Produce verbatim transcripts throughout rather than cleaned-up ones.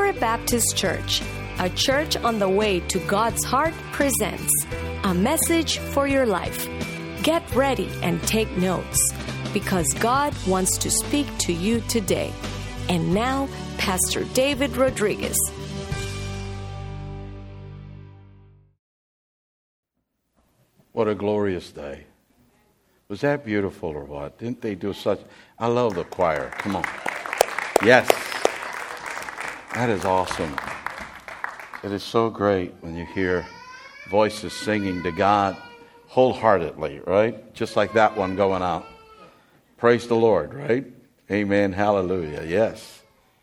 Calvary Baptist Church, a church on the way to God's heart, presents a message for your life. Get ready and take notes, because God wants to speak to you today. And now, Pastor David Rodriguez. What a glorious day. Was that beautiful or what? Didn't they do such... I love the choir. Come on. Yes. That is awesome. It is so great when you hear voices singing to God wholeheartedly, right? Just like that one going out. Praise the Lord, right? Amen. Hallelujah. Yes.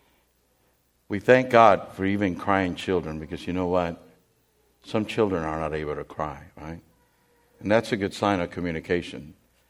We thank God for even crying children, because you know what? Some children are not able to cry, right? And that's a good sign of communication.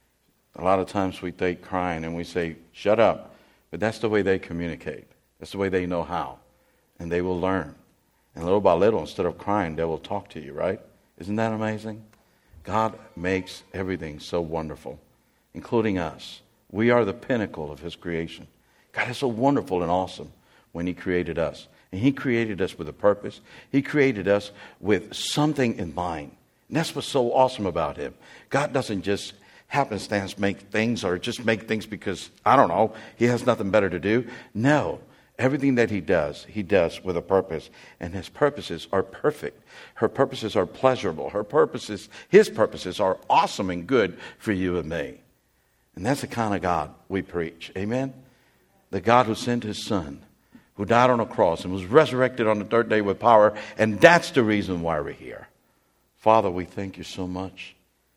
A lot of times we take crying and we say, shut up. But that's the way they communicate. That's the way they know how. And they will learn. And little by little, instead of crying, they will talk to you, right? Isn't that amazing? God makes everything so wonderful, including us. We are the pinnacle of His creation. God is so wonderful and awesome when He created us. And He created us with a purpose. He created us with something in mind. And that's what's so awesome about Him. God doesn't just happenstance make things or just make things because, I don't know, He has nothing better to do. No. Everything that He does, He does with a purpose. And His purposes are perfect. Her purposes are pleasurable. Her purposes, His purposes are awesome and good for you and me. And that's the kind of God we preach. Amen? The God who sent His Son, who died on a cross and was resurrected on the third day with power. And that's the reason why we're here. Father, we thank You so much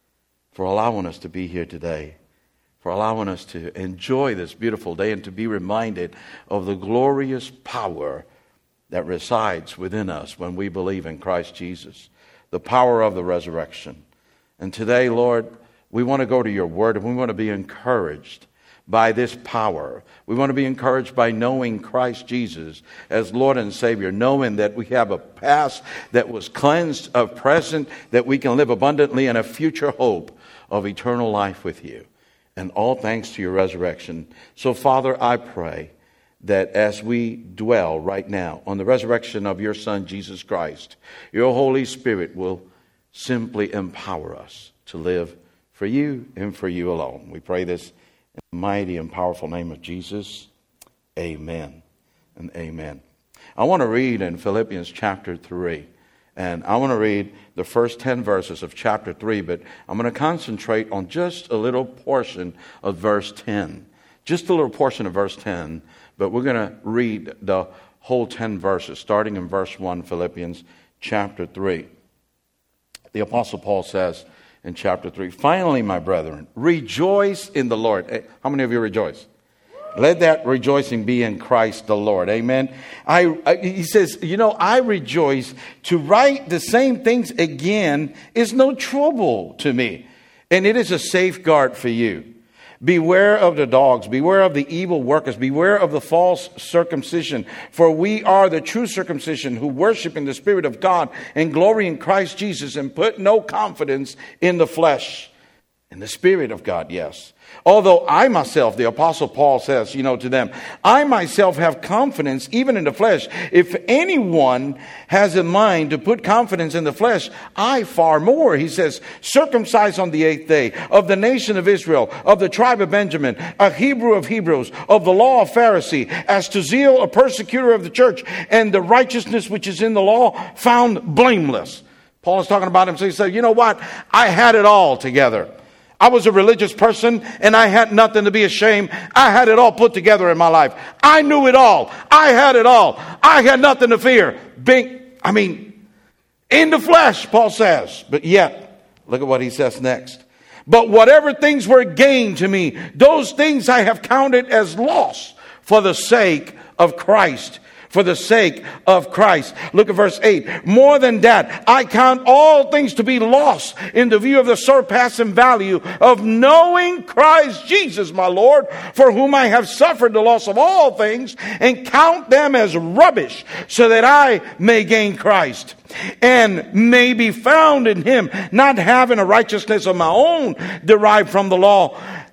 for allowing us to be here today, for allowing us to enjoy this beautiful day and to be reminded of the glorious power that resides within us when we believe in Christ Jesus, the power of the resurrection. And today, Lord, we want to go to Your Word, and we want to be encouraged by this power. We want to be encouraged by knowing Christ Jesus as Lord and Savior, knowing that we have a past that was cleansed, a present that we can live abundantly, and a future hope of eternal life with You. And all thanks to Your resurrection. So, Father, I pray that as we dwell right now on the resurrection of Your Son, Jesus Christ, Your Holy Spirit will simply empower us to live for You and for You alone. We pray this in the mighty and powerful name of Jesus. Amen and amen. I want to read in Philippians chapter three. And I want to read the first ten verses of chapter three, but I'm going to concentrate on just a little portion of verse ten. Just a little portion of verse ten, but we're going to read the whole ten verses, starting in verse one, Philippians chapter three. The Apostle Paul says in chapter three, finally, my brethren, rejoice in the Lord. How many of you rejoice? Let that rejoicing be in Christ the Lord. Amen. I, I he says, you know, I rejoice. To write the same things again is no trouble to me, and it is a safeguard for you. Beware of the dogs, beware of the evil workers, beware of the false circumcision. For we are the true circumcision who worship in the Spirit of God and glory in Christ Jesus and put no confidence in the flesh. In the Spirit of God, yes. Although I myself, the Apostle Paul says, you know, to them, I myself have confidence even in the flesh. If anyone has in mind to put confidence in the flesh, I far more. He says, circumcised on the eighth day, of the nation of Israel, of the tribe of Benjamin, a Hebrew of Hebrews, of the law of Pharisee, as to zeal a persecutor of the church, and the righteousness which is in the law found blameless. Paul is talking about himself. He said, you know what? I had it all together. I was a religious person, and I had nothing to be ashamed. I had it all put together in my life. I knew it all. I had it all. I had nothing to fear. Being, I mean, in the flesh, Paul says. But yet, look at what he says next. But whatever things were gained to me, those things I have counted as loss for the sake of Christ. For the sake of Christ. Look at verse eight. More than that, I count all things to be lost in the view of the surpassing value of knowing Christ Jesus, my Lord, for whom I have suffered the loss of all things, and count them as rubbish, so that I may gain Christ and may be found in Him, not having a righteousness of my own derived from the law,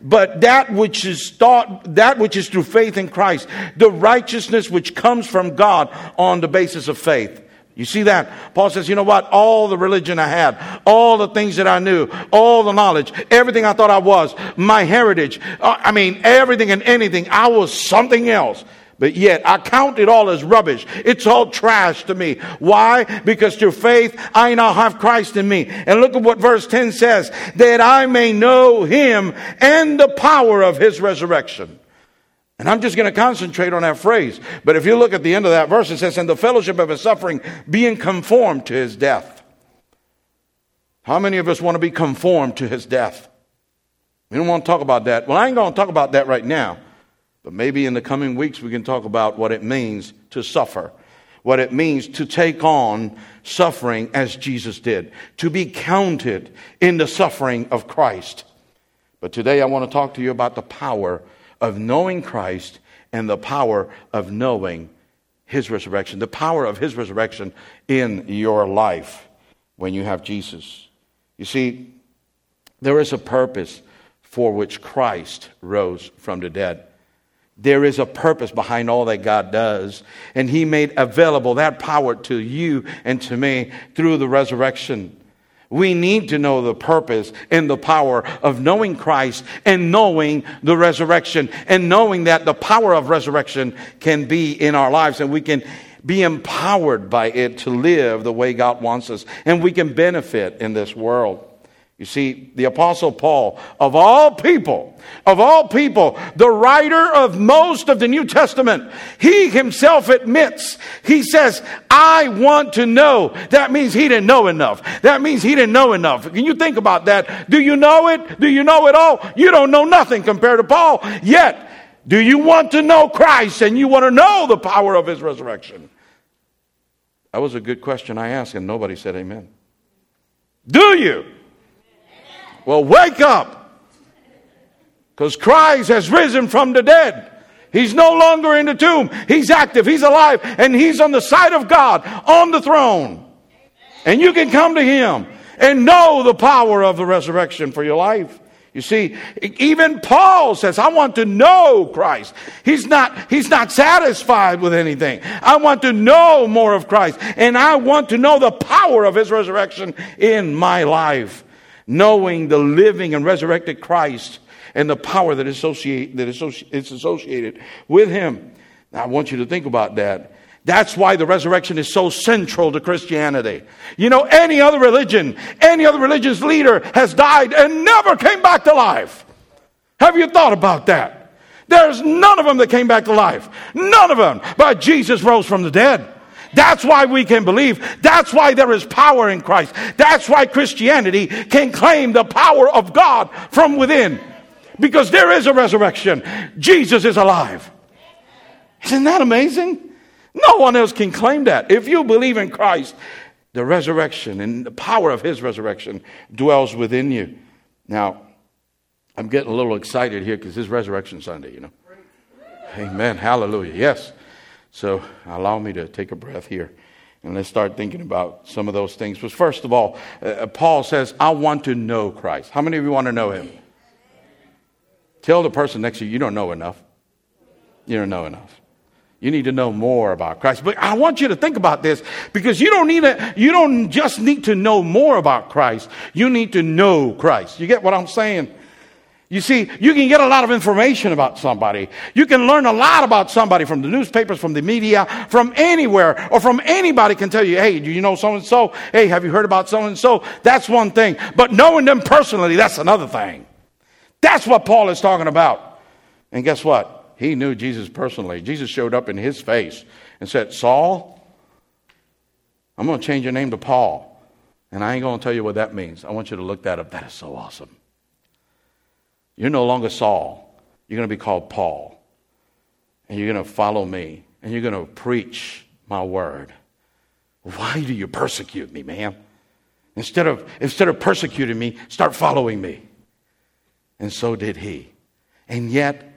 but that which is thought, that which is through faith in Christ, the righteousness which comes from God on the basis of faith. You see that? Paul says, you know what? All the religion I had, all the things that I knew, all the knowledge, everything I thought I was, my heritage, uh, I mean, everything and anything, I was something else. But yet, I count it all as rubbish. It's all trash to me. Why? Because through faith, I now have Christ in me. And look at what verse ten says. That I may know Him and the power of His resurrection. And I'm just going to concentrate on that phrase. But if you look at the end of that verse, it says, and the fellowship of His suffering, being conformed to His death. How many of us want to be conformed to His death? We don't want to talk about that. Well, I ain't going to talk about that right now. But maybe in the coming weeks we can talk about what it means to suffer. What it means to take on suffering as Jesus did. To be counted in the suffering of Christ. But today I want to talk to you about the power of knowing Christ and the power of knowing His resurrection. The power of His resurrection in your life when you have Jesus. You see, there is a purpose for which Christ rose from the dead. There is a purpose behind all that God does. And He made available that power to you and to me through the resurrection. We need to know the purpose and the power of knowing Christ and knowing the resurrection. And knowing that the power of resurrection can be in our lives. And we can be empowered by it to live the way God wants us. And we can benefit in this world. You see, the Apostle Paul, of all people, of all people, the writer of most of the New Testament, he himself admits, he says, I want to know. That means he didn't know enough. That means he didn't know enough. Can you think about that? Do you know it? Do you know it all? You don't know nothing compared to Paul. Yet, do you want to know Christ and you want to know the power of His resurrection? That was a good question I asked and nobody said amen. Do you? Well, wake up, because Christ has risen from the dead. He's no longer in the tomb. He's active. He's alive. And He's on the side of God on the throne. And you can come to Him and know the power of the resurrection for your life. You see, even Paul says, I want to know Christ. He's not, he's not satisfied with anything. I want to know more of Christ. And I want to know the power of His resurrection in my life. Knowing the living and resurrected Christ and the power that is associate, that is associated with Him. Now, I want you to think about that. That's why the resurrection is so central to Christianity. You know, any other religion, any other religion's leader has died and never came back to life. Have you thought about that? There's none of them that came back to life. None of them. But Jesus rose from the dead. That's why we can believe. That's why there is power in Christ. That's why Christianity can claim the power of God from within. Because there is a resurrection. Jesus is alive. Isn't that amazing? No one else can claim that. If you believe in Christ, the resurrection and the power of His resurrection dwells within you. Now, I'm getting a little excited here because it's Resurrection Sunday, you know. Amen. Hallelujah. Yes. So allow me to take a breath here and let's start thinking about some of those things. But first of all, uh, Paul says, I want to know Christ. How many of you want to know Him? Tell the person next to you, you don't know enough. You don't know enough. You need to know more about Christ. But I want you to think about this because you don't need to, you don't just need to know more about Christ. You need to know Christ. You get what I'm saying? You see, you can get a lot of information about somebody. You can learn a lot about somebody from the newspapers, from the media, from anywhere, or from anybody can tell you, hey, do you know so-and-so? Hey, have you heard about so-and-so? That's one thing. But knowing them personally, that's another thing. That's what Paul is talking about. And guess what? He knew Jesus personally. Jesus showed up in his face and said, Saul, I'm going to change your name to Paul. And I ain't going to tell you what that means. I want you to look that up. That is so awesome. You're no longer Saul. You're going to be called Paul. And you're going to follow me. And you're going to preach my word. Why do you persecute me, man? Instead of, instead of persecuting me, start following me. And so did he. And yet,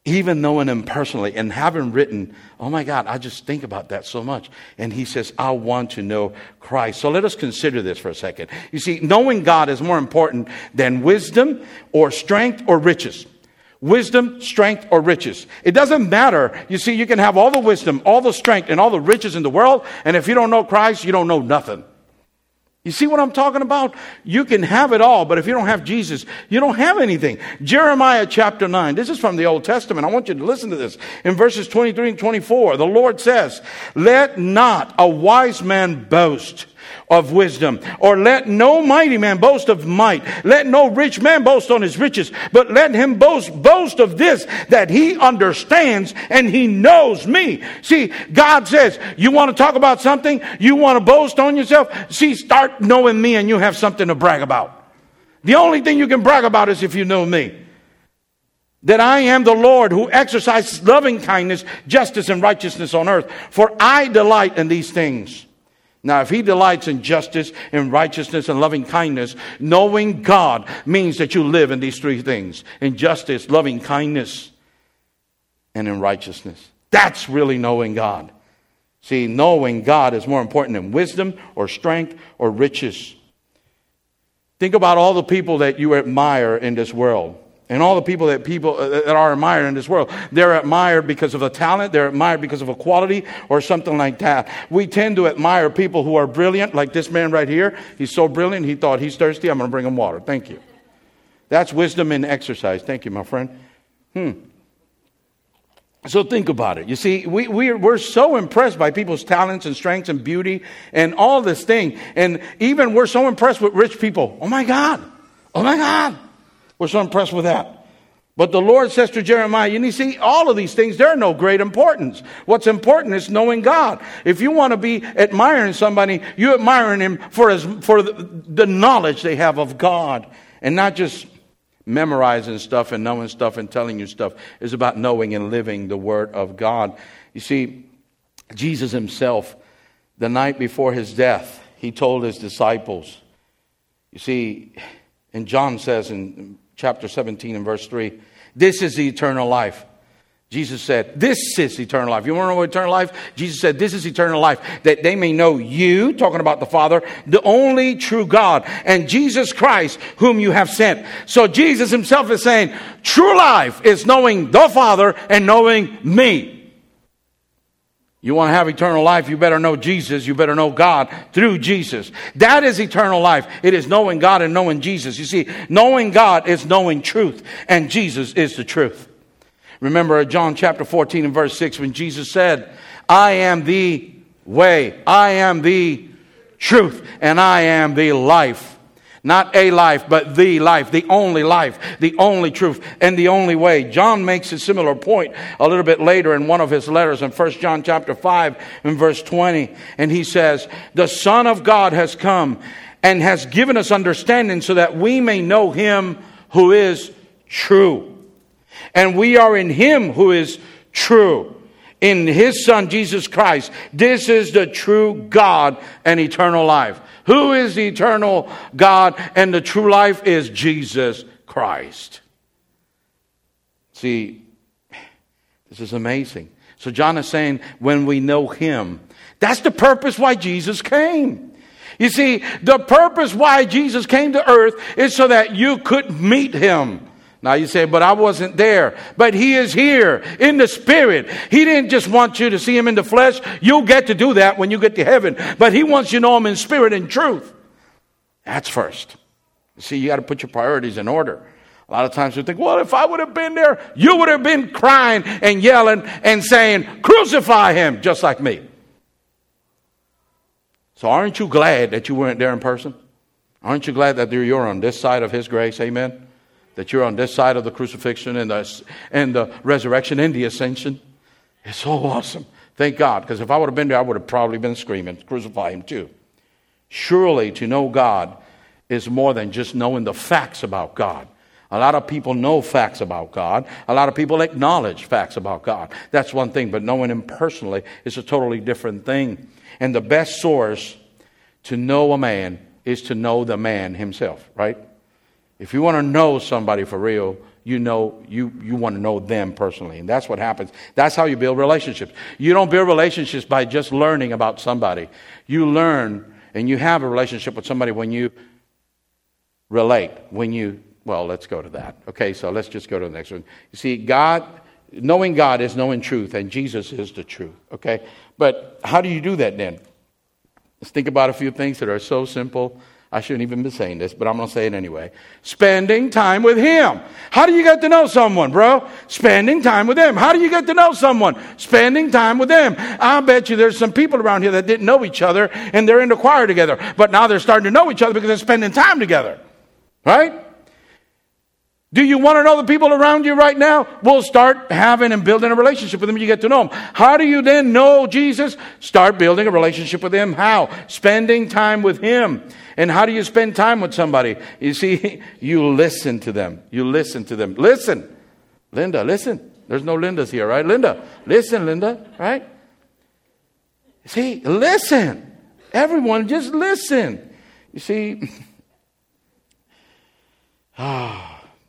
even knowing him personally and having written, oh my God, I just think about that so much. And he says, I want to know Christ. So let us consider this for a second. You see, knowing God is more important than wisdom or strength or riches. Wisdom, strength, or riches. It doesn't matter. You see, you can have all the wisdom, all the strength, and all the riches in the world, and if you don't know Christ, you don't know nothing. You see what I'm talking about? You can have it all, but if you don't have Jesus, you don't have anything. Jeremiah chapter nine. This is from the Old Testament. I want you to listen to this. In verses twenty-three and twenty-four, the Lord says, let not a wise man boast of wisdom, or let no mighty man boast of might. Let no rich man boast on his riches, but let him boast, boast of this, that he understands and he knows me. See, God says, you want to talk about something? You want to boast on yourself? See, start knowing me and you have something to brag about. The only thing you can brag about is if you know me. That I am the Lord who exercises loving kindness, justice, and righteousness on earth. For I delight in these things. Now, if he delights in justice, in righteousness, and loving kindness, knowing God means that you live in these three things. In justice, loving kindness, and in righteousness. That's really knowing God. See, knowing God is more important than wisdom or strength or riches. Think about all the people that you admire in this world. And all the people that people uh, that are admired in this world, they're admired because of a talent, they're admired because of a quality or something like that. We tend to admire people who are brilliant, like this man right here. He's so brilliant, he thought he's thirsty, I'm going to bring him water. Thank you. That's wisdom in exercise. Thank you, my friend. Hmm. So think about it. You see, we, we're, we're so impressed by people's talents and strengths and beauty and all this thing. And even we're so impressed with rich people. Oh my God. Oh my God. We're so impressed with that. But the Lord says to Jeremiah, you see, all of these things, they're no great importance. What's important is knowing God. If you want to be admiring somebody, you're admiring him for, his, for the, the knowledge they have of God. And not just memorizing stuff and knowing stuff and telling you stuff. It's about knowing and living the Word of God. You see, Jesus himself, the night before his death, he told his disciples, you see, and John says in chapter seventeen and verse three, this is the eternal life. Jesus said, this is eternal life. You want to know what eternal life? Jesus said, this is eternal life, that they may know you, talking about the Father, the only true God, and Jesus Christ, whom you have sent. So Jesus himself is saying, true life is knowing the Father and knowing me. You want to have eternal life, you better know Jesus, you better know God through Jesus. That is eternal life. It is knowing God and knowing Jesus. You see, knowing God is knowing truth, and Jesus is the truth. Remember John chapter fourteen and verse six, when Jesus said, I am the way, I am the truth, and I am the life. Not a life, but the life, the only life, the only truth, and the only way. John makes a similar point a little bit later in one of his letters in First John chapter five and verse twenty. And he says, the Son of God has come and has given us understanding so that we may know him who is true. And we are in him who is true. In his Son, Jesus Christ. This is the true God and eternal life. Who is the eternal God and the true life is Jesus Christ. See, this is amazing. So John is saying when we know him, that's the purpose why Jesus came. You see, the purpose why Jesus came to earth is so that you could meet him. Now you say, but I wasn't there. But he is here in the spirit. He didn't just want you to see him in the flesh. You'll get to do that when you get to heaven. But he wants you to know him in spirit and truth. That's first. You see, you got to put your priorities in order. A lot of times we think, well, if I would have been there, you would have been crying and yelling and saying, crucify him, just like me. So aren't you glad that you weren't there in person? Aren't you glad that you're on this side of his grace? Amen. That you're on this side of the crucifixion and the, and the resurrection and the ascension. It's so awesome. Thank God. Because if I would have been there, I would have probably been screaming, crucify him too. Surely to know God is more than just knowing the facts about God. A lot of people know facts about God. A lot of people acknowledge facts about God. That's one thing. But knowing him personally is a totally different thing. And the best source to know a man is to know the man himself, right? If you want to know somebody for real, you know, you, you want to know them personally. And that's what happens. That's how you build relationships. You don't build relationships by just learning about somebody. You learn and you have a relationship with somebody when you relate, when you, well, let's go to that. Okay, so let's just go to the next one. You see, God, knowing God is knowing truth, and Jesus is the truth. Okay, but how do you do that then? Let's think about a few things that are so simple. I shouldn't even be saying this, but I'm going to say it anyway. Spending time with Him. How do you get to know someone, bro? Spending time with Him. How do you get to know someone? Spending time with Him. I bet you there's some people around here that didn't know each other, and they're in the choir together. But now they're starting to know each other because they're spending time together. Right? Do you want to know the people around you right now? We'll start having and building a relationship with them. You get to know them. How do you then know Jesus? Start building a relationship with Him. How? Spending time with Him. And how do you spend time with somebody? You see, you listen to them. You listen to them. Listen. Linda, listen. There's no Lindas here, right? Linda, listen, Linda, right? See, listen. Everyone, just listen. You see, ah.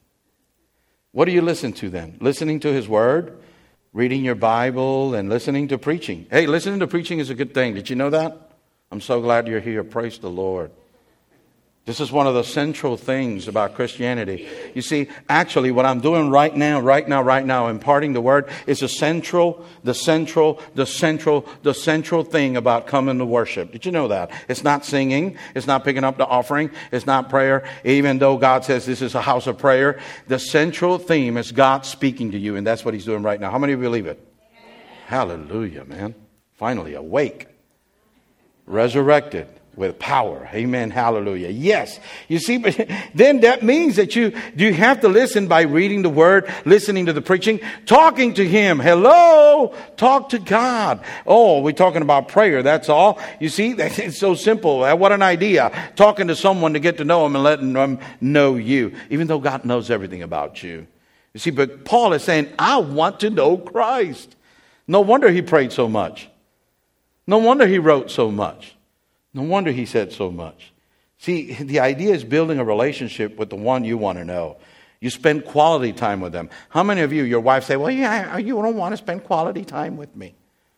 What do you listen to then? Listening to His Word, reading your Bible, and listening to preaching. Hey, listening to preaching is a good thing. Did you know that? I'm so glad you're here. Praise the Lord. This is one of the central things about Christianity. You see, actually what I'm doing right now, right now, right now, imparting the Word is a central, the central, the central, the central thing about coming to worship. Did you know that? It's not singing. It's not picking up the offering. It's not prayer. Even though God says this is a house of prayer, the central theme is God speaking to you, and that's what He's doing right now. How many of you believe it? Hallelujah, man. Finally awake. Resurrected. With power. Amen. Hallelujah. Yes. You see, but then that means that you, you have to listen by reading the Word, listening to the preaching, talking to Him. Hello. Talk to God. Oh, we're talking about prayer. That's all. You see, it's so simple. What an idea. Talking to someone to get to know Him and letting them know you. Even though God knows everything about you. You see, but Paul is saying, I want to know Christ. No wonder he prayed so much. No wonder he wrote so much. No wonder he said so much. See, the idea is building a relationship with the one you want to know. You spend quality time with them. How many of you, your wife say, well, yeah, you don't want to spend quality time with me.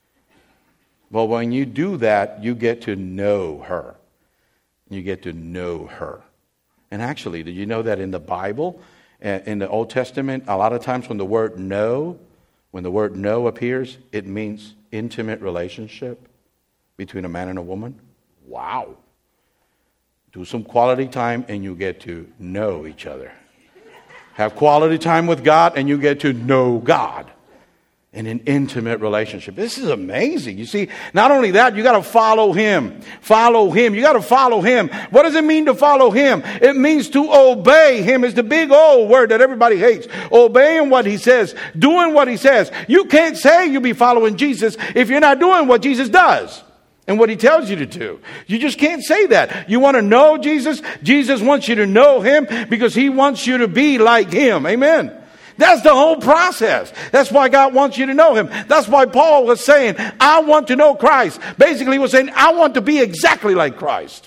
Well, when you do that, you get to know her. You get to know her. And actually, did you know that in the Bible, in the Old Testament, a lot of times when the word know, when the word know appears, it means intimate relationship between a man and a woman. Wow. Do some quality time and you get to know each other. Have quality time with God and you get to know God in an intimate relationship. This is amazing. You see, not only that, you got to follow Him. Follow Him. You got to follow Him. What does it mean to follow Him? It means to obey Him. Is the big old word that everybody hates. Obeying what He says. Doing what He says. You can't say you be following Jesus if you're not doing what Jesus does. And what He tells you to do. You just can't say that. You want to know Jesus? Jesus wants you to know Him because He wants you to be like Him. Amen. That's the whole process. That's why God wants you to know Him. That's why Paul was saying, I want to know Christ. Basically, he was saying, I want to be exactly like Christ.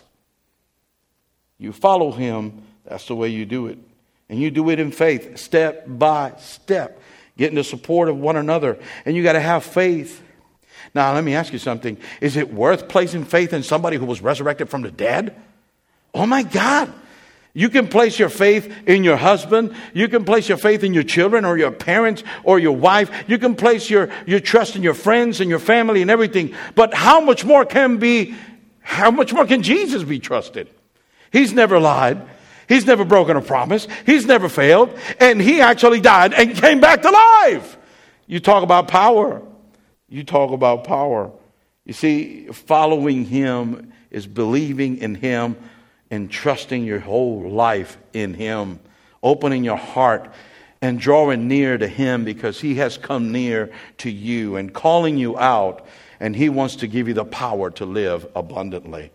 You follow Him. That's the way you do it. And you do it in faith, step by step. Getting the support of one another. And you got to have faith. Now, let me ask you something. Is it worth placing faith in somebody who was resurrected from the dead? Oh, my God. You can place your faith in your husband. You can place your faith in your children or your parents or your wife. You can place your, your trust in your friends and your family and everything. But how much more can be, how much more can Jesus be trusted? He's never lied. He's never broken a promise. He's never failed. And He actually died and came back to life. You talk about power. You talk about power. You see, following Him is believing in Him and trusting your whole life in Him. Opening your heart and drawing near to Him because He has come near to you and calling you out. And He wants to give you the power to live abundantly.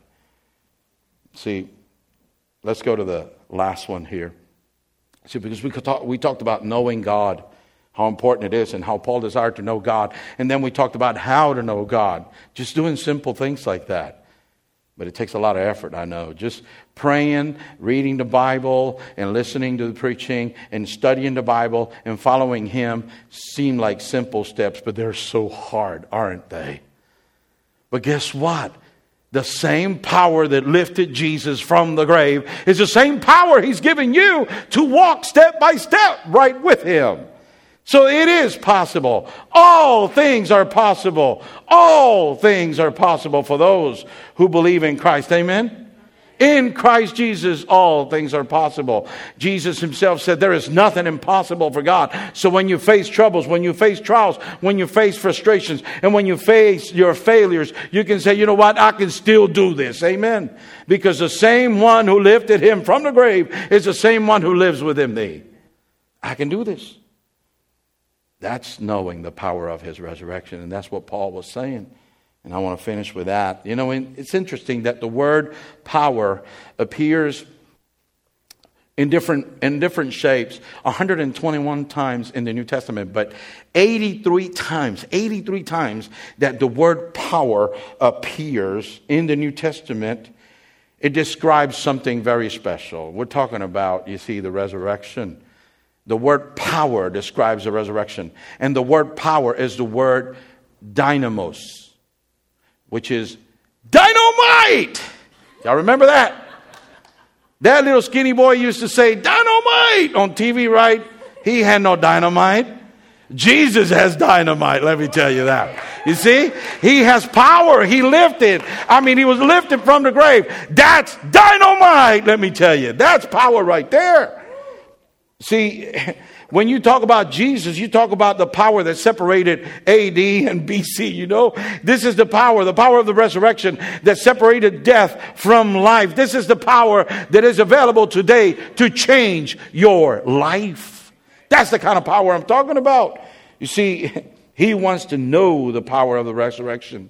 See, let's go to the last one here. See, because we could talk, we talked about knowing God. How important it is and how Paul desired to know God. And then we talked about how to know God. Just doing simple things like that. But it takes a lot of effort, I know. Just praying, reading the Bible, and listening to the preaching, and studying the Bible, and following Him seem like simple steps, but they're so hard, aren't they? But guess what? The same power that lifted Jesus from the grave is the same power He's giving you to walk step by step right with Him. So it is possible. All things are possible. All things are possible for those who believe in Christ. Amen? In Christ Jesus, all things are possible. Jesus Himself said there is nothing impossible for God. So when you face troubles, when you face trials, when you face frustrations, and when you face your failures, you can say, you know what, I can still do this. Amen? Because the same one who lifted Him from the grave is the same one who lives within thee. I can do this. That's knowing the power of His resurrection. And that's what Paul was saying. And I want to finish with that. You know, it's interesting that the word power appears in different in different shapes one hundred twenty-one times in the New Testament, but eighty-three times, eighty-three times that the word power appears in the New Testament, it describes something very special. We're talking about, you see, the resurrection. The word power describes the resurrection. And the word power is the word dynamos, which is dynamite. Y'all remember that? That little skinny boy used to say dynamite on T V, right? He had no dynamite. Jesus has dynamite, let me tell you that. You see? He has power. He lifted. I mean, He was lifted from the grave. That's dynamite, let me tell you. That's power right there. See, when you talk about Jesus, you talk about the power that separated A D and B C, you know. This is the power, the power of the resurrection that separated death from life. This is the power that is available today to change your life. That's the kind of power I'm talking about. You see, He wants to know the power of the resurrection.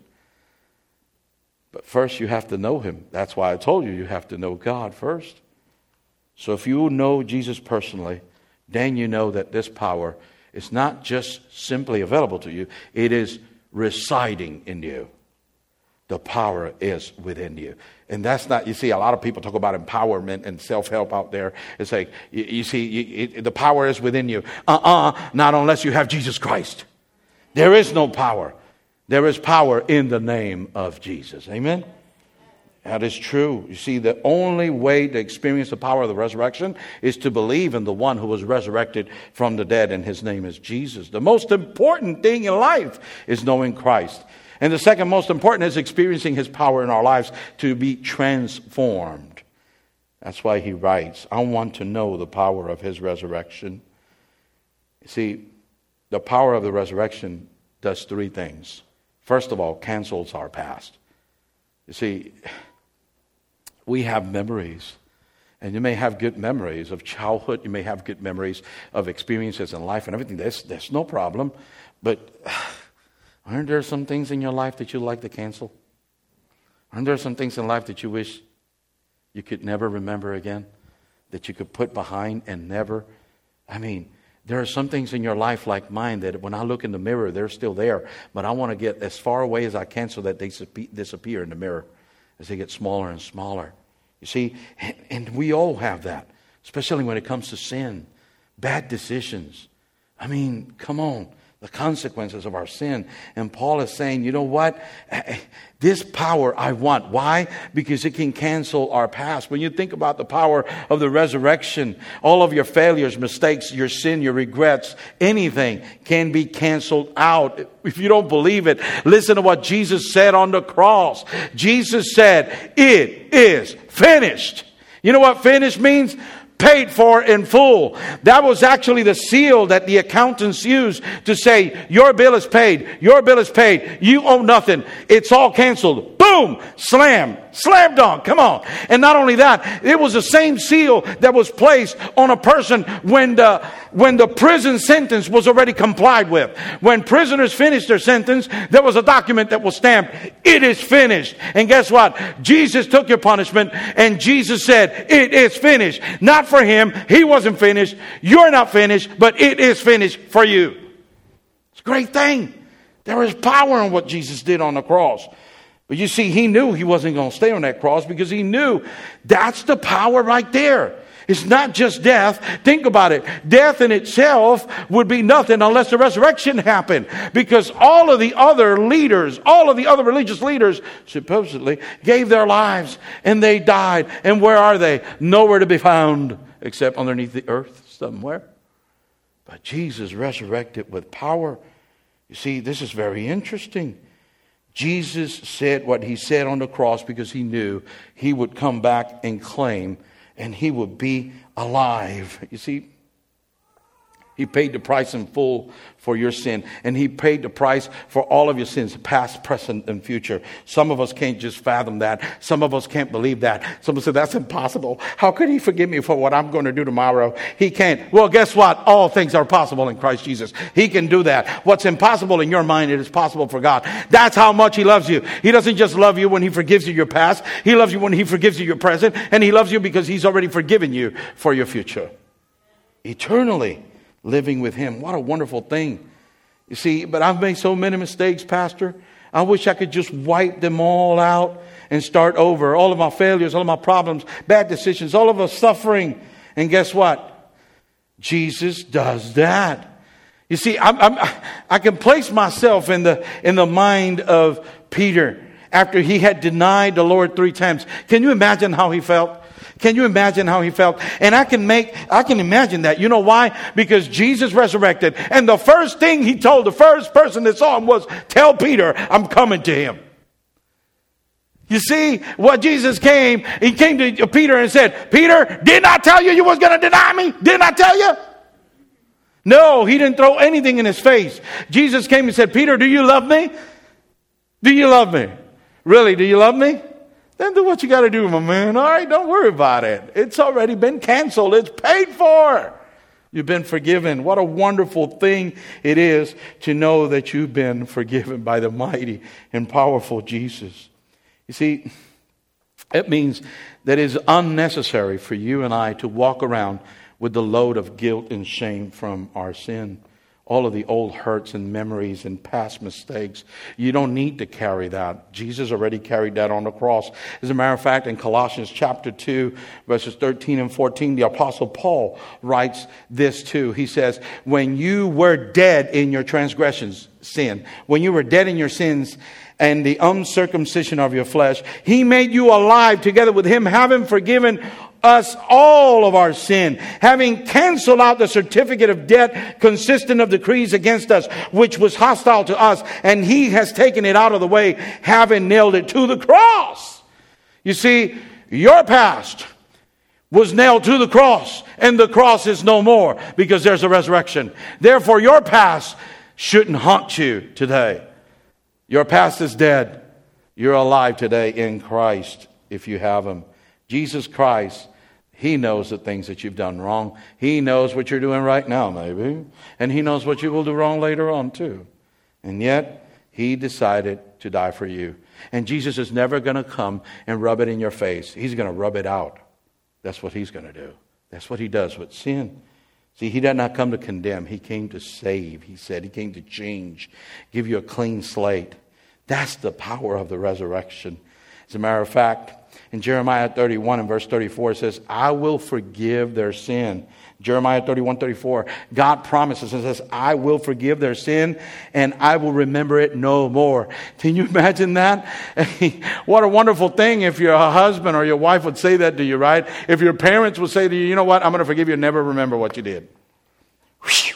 But first you have to know Him. That's why I told you, you have to know God first. So if you know Jesus personally, then you know that this power is not just simply available to you. It is residing in you. The power is within you. And that's not, you see, a lot of people talk about empowerment and self-help out there. It's like, you, you see, you, it, the power is within you. Uh-uh, not unless you have Jesus Christ. There is no power. There is power in the name of Jesus. Amen? That is true. You see, the only way to experience the power of the resurrection is to believe in the one who was resurrected from the dead, and His name is Jesus. The most important thing in life is knowing Christ. And the second most important is experiencing His power in our lives to be transformed. That's why he writes, I want to know the power of His resurrection. You see, the power of the resurrection does three things. First of all, cancels our past. You see, we have memories, and you may have good memories of childhood. You may have good memories of experiences in life and everything. There's, there's no problem. But aren't there some things in your life that you like to cancel? Aren't there some things in life that you wish you could never remember again? That you could put behind and never? I mean, there are some things in your life like mine that when I look in the mirror, they're still there. But I want to get as far away as I can so that they disappear in the mirror as they get smaller and smaller. You see, and we all have that, especially when it comes to sin, bad decisions. I mean, come on, the consequences of our sin. And Paul is saying, you know what? This power I want. Why? Because it can cancel our past. When you think about the power of the resurrection, all of your failures, mistakes, your sin, your regrets, anything can be canceled out. If you don't believe it, listen to what Jesus said on the cross. Jesus said, it is finished. You know what finished means? Paid for in full. That was actually the seal that the accountants used to say, your bill is paid. Your bill is paid. You owe nothing. It's all canceled. Boom! Slam! Slam dunk! Come on. And not only that, it was the same seal that was placed on a person when the, when the prison sentence was already complied with. When prisoners finished their sentence, there was a document that was stamped, it is finished. And guess what? Jesus took your punishment, and Jesus said, it is finished. Not for him. He wasn't finished. You're not finished, but it is finished for you. It's a great thing. There is power in what Jesus did on the cross. But you see, he knew he wasn't going to stay on that cross because he knew that's the power right there. It's not just death. Think about it. Death in itself would be nothing unless the resurrection happened. Because all of the other leaders, all of the other religious leaders, supposedly, gave their lives and they died. And where are they? Nowhere to be found except underneath the earth somewhere. But Jesus resurrected with power. You see, this is very interesting. Jesus said what he said on the cross because he knew he would come back and claim and he would be alive. You see, he paid the price in full for your sin. And he paid the price for all of your sins, past, present, and future. Some of us can't just fathom that. Some of us can't believe that. Some of us say, that's impossible. How could he forgive me for what I'm going to do tomorrow? He can't. Well, guess what? All things are possible in Christ Jesus. He can do that. What's impossible in your mind, it is possible for God. That's how much he loves you. He doesn't just love you when he forgives you your past. He loves you when he forgives you your present. And he loves you because he's already forgiven you for your future. Eternally. Living with him. What a wonderful thing. You see, but I've made so many mistakes, Pastor. I wish I could just wipe them all out and start over. All of my failures, all of my problems, bad decisions, all of our suffering. And guess what? Jesus does that. You see, I'm, I'm, I can place myself in the, in the mind of Peter after he had denied the Lord three times. Can you imagine how he felt? Can you imagine how he felt? And I can make, I can imagine that. You know why? Because Jesus resurrected. And the first thing he told the first person that saw him was, tell Peter, I'm coming to him. You see, what Jesus came, he came to Peter and said, Peter, didn't I tell you you was going to deny me? Didn't I tell you? No, he didn't throw anything in his face. Jesus came and said, Peter, do you love me? Do you love me? Really, do you love me? Then do what you got to do, my man. All right, don't worry about it. It's already been canceled. It's paid for. You've been forgiven. What a wonderful thing it is to know that you've been forgiven by the mighty and powerful Jesus. You see, it means that it is unnecessary for you and I to walk around with the load of guilt and shame from our sin. All of the old hurts and memories and past mistakes. You don't need to carry that. Jesus already carried that on the cross. As a matter of fact, in Colossians chapter two, verses thirteen and fourteen, the Apostle Paul writes this too. He says, when you were dead in your transgressions, sin, when you were dead in your sins and the uncircumcision of your flesh, he made you alive together with him, having forgiven us all of our sin, having canceled out the certificate of debt consistent of decrees against us, which was hostile to us, and he has taken it out of the way, having nailed it to the cross. You see, your past was nailed to the cross, and the cross is no more because there's a resurrection. Therefore, your past shouldn't haunt you today. Your past is dead. You're alive today in Christ if you have him. Jesus Christ, he knows the things that you've done wrong. He knows what you're doing right now, maybe. And he knows what you will do wrong later on, too. And yet, he decided to die for you. And Jesus is never going to come and rub it in your face. He's going to rub it out. That's what he's going to do. That's what he does with sin. See, he did not come to condemn. He came to save. He said he came to change, give you a clean slate. That's the power of the resurrection. As a matter of fact, in Jeremiah thirty-one and verse thirty-four, it says, I will forgive their sin. Jeremiah thirty-one, thirty-four, God promises and says, I will forgive their sin and I will remember it no more. Can you imagine that? What a wonderful thing if your husband or your wife would say that to you, right? If your parents would say to you, you know what, I'm going to forgive you and never remember what you did. Whew.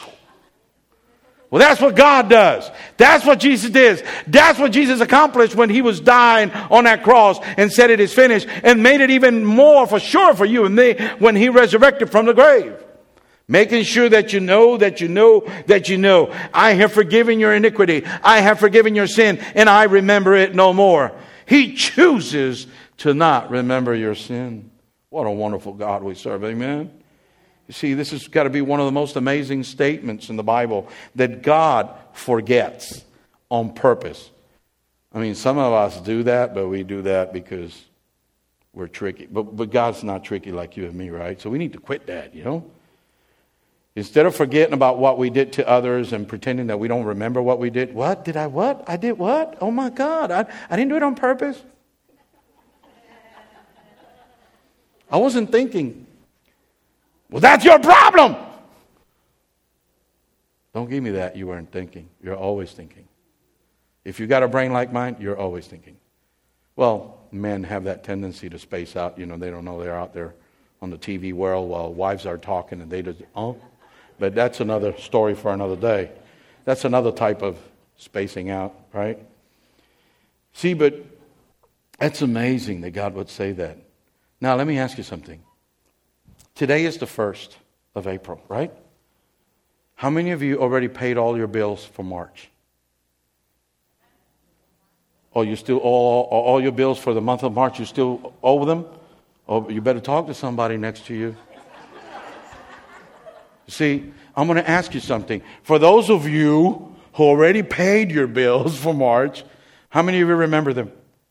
Well, that's what God does. That's what Jesus did. That's what Jesus accomplished when he was dying on that cross and said it is finished, and made it even more for sure for you and me when he resurrected from the grave. Making sure that you know, that you know, that you know. I have forgiven your iniquity. I have forgiven your sin, and I remember it no more. He chooses to not remember your sin. What a wonderful God we serve. Amen. You see, this has got to be one of the most amazing statements in the Bible, that God forgets on purpose. I mean, some of us do that, but we do that because we're tricky. But, but God's not tricky like you and me, right? So we need to quit that, you know? Instead of forgetting about what we did to others and pretending that we don't remember what we did. What? Did I what? I did what? Oh my God. I, I didn't do it on purpose. I wasn't thinking. Well, that's your problem. Don't give me that you weren't thinking. You're always thinking. If you got a brain like mine, you're always thinking. Well, men have that tendency to space out. You know, they don't know they're out there on the T V world while wives are talking and they just, oh. But that's another story for another day. That's another type of spacing out, right? See, but it's amazing that God would say that. Now, let me ask you something. Today is the first of April, right? How many of you already paid all your bills for March? Oh, you still all all your bills for the month of March, you still owe them? Oh, you better talk to somebody next to you. See, I'm going to ask you something. For those of you who already paid your bills for March, how many of you remember them?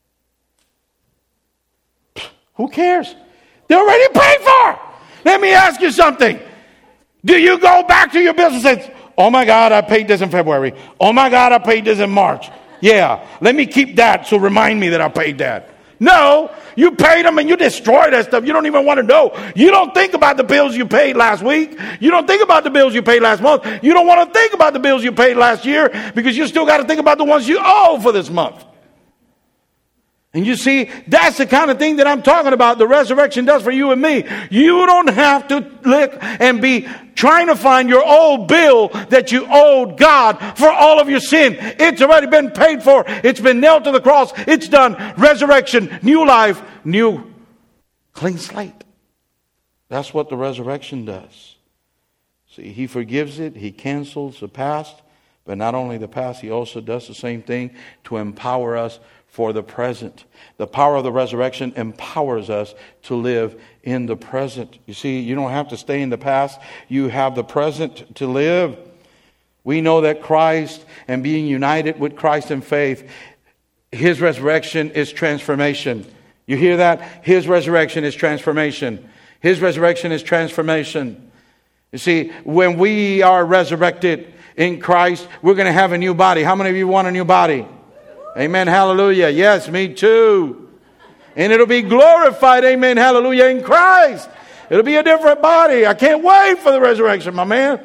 Who cares? They're already paid for. Let me ask you something. Do you go back to your bills and say, oh my God, I paid this in February. Oh my God, I paid this in March. Yeah, let me keep that so remind me that I paid that. No, you paid them and you destroy that stuff. You don't even want to know. You don't think about the bills you paid last week. You don't think about the bills you paid last month. You don't want to think about the bills you paid last year because you still got to think about the ones you owe for this month. And you see, that's the kind of thing that I'm talking about the resurrection does for you and me. You don't have to look and be trying to find your old bill that you owed God for all of your sin. It's already been paid for. It's been nailed to the cross. It's done. Resurrection, new life, new clean slate. That's what the resurrection does. See, He forgives it. He cancels the past. But not only the past, He also does the same thing to empower us for the present. The power of the resurrection empowers us to live in the present. You see, you don't have to stay in the past. You have the present to live. We know that Christ and being united with Christ in faith, His resurrection is transformation. You hear that? His resurrection is transformation. His resurrection is transformation. You see, when we are resurrected in Christ, we're going to have a new body. How many of you want a new body? Amen, hallelujah. Yes, me too. And it'll be glorified, amen, hallelujah, in Christ. It'll be a different body. I can't wait for the resurrection, my man.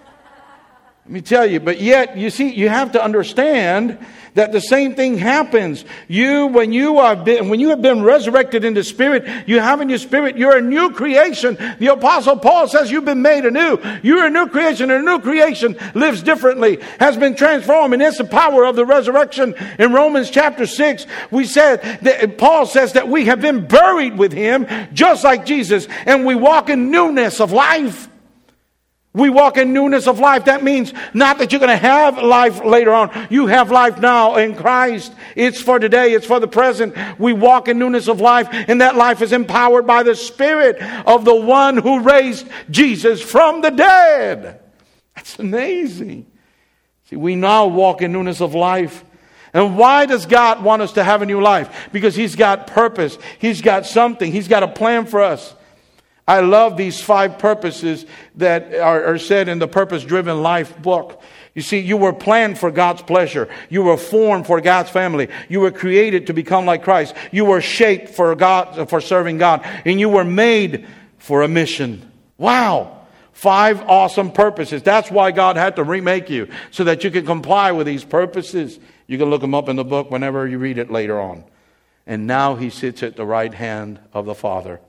Let me tell you, but yet, you see, you have to understand that the same thing happens. You, when you are been, when you have been resurrected in the Spirit, you have in your spirit, you're a new creation. The Apostle Paul says you've been made anew. You're a new creation, and a new creation lives differently, has been transformed, and it's the power of the resurrection. In Romans chapter six, we said that Paul says that we have been buried with Him, just like Jesus, and we walk in newness of life. We walk in newness of life. That means not that you're going to have life later on. You have life now in Christ. It's for today. It's for the present. We walk in newness of life, and that life is empowered by the Spirit of the one who raised Jesus from the dead. That's amazing. See, we now walk in newness of life. And why does God want us to have a new life? Because He's got purpose. He's got something. He's got a plan for us. I love these five purposes that are, are said in the Purpose Driven Life book. You see, you were planned for God's pleasure. You were formed for God's family. You were created to become like Christ. You were shaped for God, for serving God. And you were made for a mission. Wow. Five awesome purposes. That's why God had to remake you, so that you can comply with these purposes. You can look them up in the book whenever you read it later on. And now He sits at the right hand of the Father.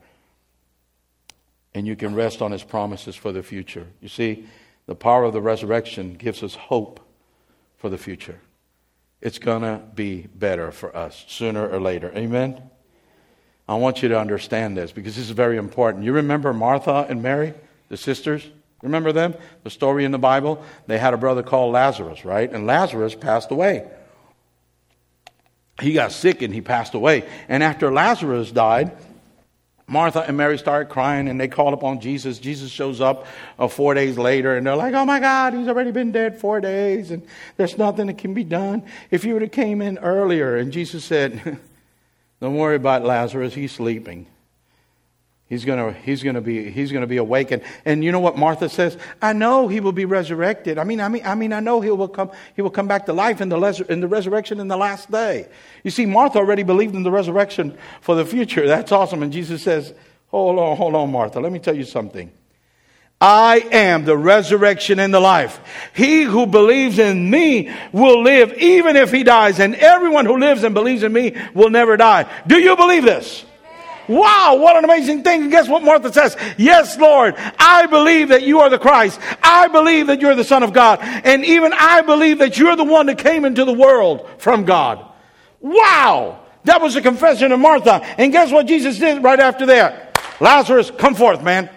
And you can rest on His promises for the future. You see, the power of the resurrection gives us hope for the future. It's going to be better for us sooner or later. Amen? I want you to understand this, because this is very important. You remember Martha and Mary, the sisters? Remember them? The story in the Bible? They had a brother called Lazarus, right? And Lazarus passed away. He got sick and he passed away. And after Lazarus died, Martha and Mary started crying, and they called upon Jesus. Jesus shows up uh, four days later, and they're like, oh my God, He's already been dead four days, and there's nothing that can be done. If you would have came in earlier. And Jesus said, don't worry about Lazarus, he's sleeping. He's gonna, he's gonna be, he's gonna be awakened. And you know what Martha says? I know he will be resurrected. I mean, I mean, I mean, I know he will come, he will come back to life in the les- in the resurrection in the last day. You see, Martha already believed in the resurrection for the future. That's awesome. And Jesus says, hold on, hold on, Martha. Let me tell you something. I am the resurrection and the life. He who believes in me will live even if he dies. And everyone who lives and believes in me will never die. Do you believe this? Wow, what an amazing thing. And guess what Martha says? Yes, Lord, I believe that you are the Christ. I believe that you're the Son of God. And even I believe that you're the one that came into the world from God. Wow, that was a confession of Martha. And guess what Jesus did right after that? Lazarus, come forth, man.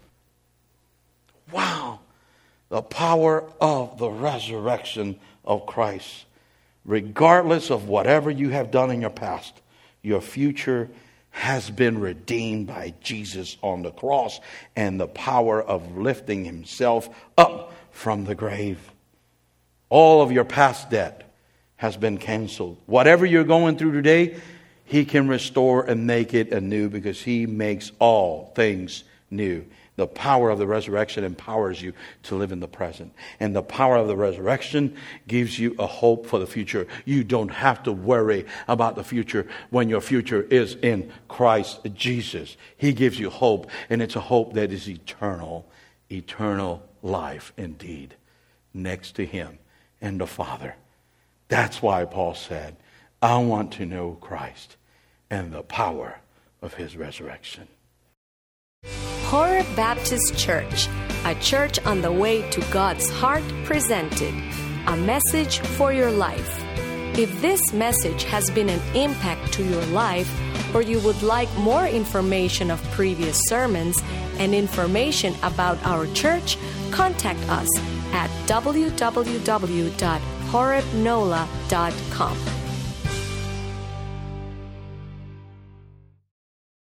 Wow, the power of the resurrection of Christ. Regardless of whatever you have done in your past, your future has been redeemed by Jesus on the cross and the power of lifting himself up from the grave. All of your past debt has been canceled. Whatever you're going through today, he can restore and make it anew because he makes all things new. The power of the resurrection empowers you to live in the present. And the power of the resurrection gives you a hope for the future. You don't have to worry about the future when your future is in Christ Jesus. He gives you hope, and it's a hope that is eternal, eternal life indeed, next to him and the Father. That's why Paul said, I want to know Christ and the power of his resurrection. Horeb Baptist Church, a church on the way to God's heart, presented a message for your life. If this message has been an impact to your life, or you would like more information of previous sermons and information about our church, contact us at w w w dot horeb nola dot com.